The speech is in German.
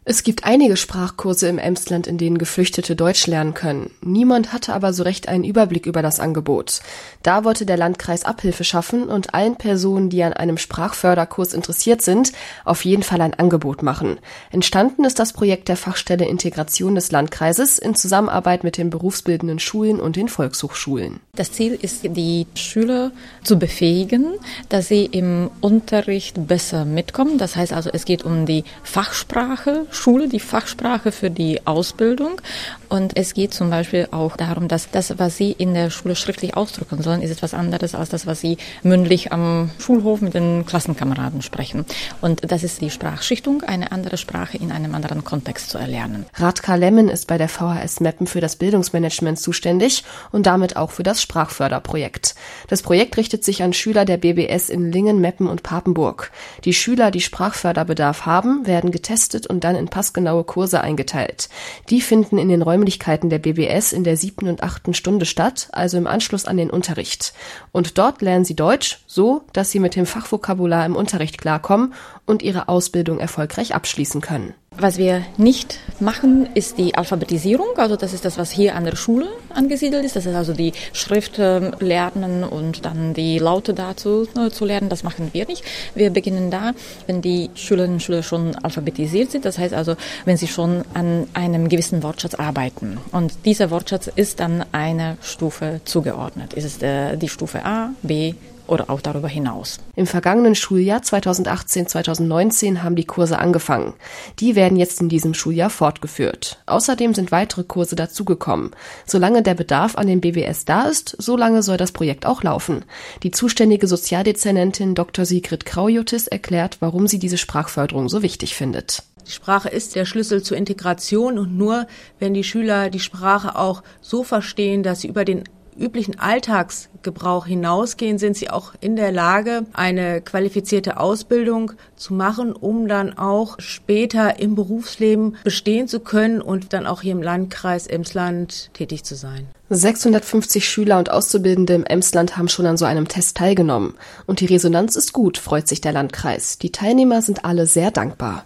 Es gibt einige Sprachkurse im Emsland, in denen Geflüchtete Deutsch lernen können. Niemand hatte aber so recht einen Überblick über das Angebot. Da wollte der Landkreis Abhilfe schaffen und allen Personen, die an einem Sprachförderkurs interessiert sind, auf jeden Fall ein Angebot machen. Entstanden ist das Projekt der Fachstelle Integration des Landkreises in Zusammenarbeit mit den berufsbildenden Schulen und den Volkshochschulen. Das Ziel ist, die Schüler zu befähigen, dass sie im Unterricht besser mitkommen. Das heißt also, es geht um die Fachsprache, Schule, die Fachsprache für die Ausbildung. Und es geht zum Beispiel auch darum, dass das, was sie in der Schule schriftlich ausdrücken sollen, ist etwas anderes als das, was sie mündlich am Schulhof mit den Klassenkameraden sprechen. Und das ist die Sprachschichtung, eine andere Sprache in einem anderen Kontext zu erlernen. Radka Lemmen ist bei der VHS Meppen für das Bildungsmanagement zuständig und damit auch für das Sprachförderprojekt. Das Projekt richtet sich an Schüler der BBS in Lingen, Meppen und Papenburg. Die Schüler, die Sprachförderbedarf haben, werden getestet und dann in passgenaue Kurse eingeteilt. Die finden in den Räumlichkeiten der BBS in der 7. und 8. Stunde statt, also im Anschluss an den Unterricht. Und dort lernen sie Deutsch, so dass sie mit dem Fachvokabular im Unterricht klarkommen und ihre Ausbildung erfolgreich abschließen können. Was wir nicht machen, ist die Alphabetisierung. Also das ist das, was hier an der Schule angesiedelt ist. Das ist also die Schrift lernen und dann die Laute dazu zu lernen. Das machen wir nicht. Wir beginnen da, wenn die Schülerinnen und Schüler schon alphabetisiert sind. Das heißt also, wenn sie schon an einem gewissen Wortschatz arbeiten. Und dieser Wortschatz ist dann einer Stufe zugeordnet. Ist es die Stufe A, B, oder auch darüber hinaus. Im vergangenen Schuljahr 2018/2019 haben die Kurse angefangen. Die werden jetzt in diesem Schuljahr fortgeführt. Außerdem sind weitere Kurse dazugekommen. Solange der Bedarf an den BBS da ist, solange soll das Projekt auch laufen. Die zuständige Sozialdezernentin Dr. Sigrid Kraujotis erklärt, warum sie diese Sprachförderung so wichtig findet. Die Sprache ist der Schlüssel zur Integration und nur wenn die Schüler die Sprache auch so verstehen, dass sie über den üblichen Alltagsgebrauch hinausgehen, sind sie auch in der Lage, eine qualifizierte Ausbildung zu machen, um dann auch später im Berufsleben bestehen zu können und dann auch hier im Landkreis Emsland tätig zu sein. 650 Schüler und Auszubildende im Emsland haben schon an so einem Test teilgenommen. Und die Resonanz ist gut, freut sich der Landkreis. Die Teilnehmer sind alle sehr dankbar.